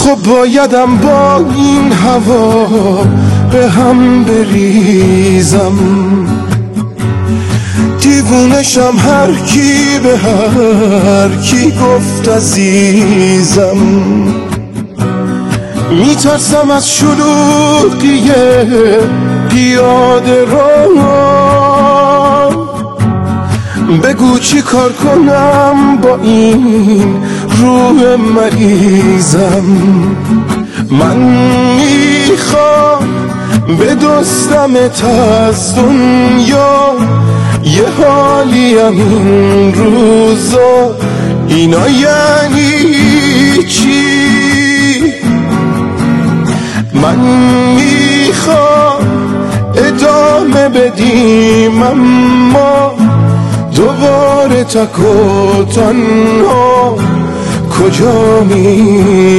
خب بایدم با این هوا به هم بریزم، دیوونشم هر کی به هر کی گفت عزیزم. میترسم از شلوغی پیاده رو، بگو چی کار کنم با این روح مریضم. من میخوام بدزدمت از دنیا، یه حالیم این روزا، اینا یعنی چی؟ من میخوام ادامه بدیم اما دوباره تک و تنها کجا می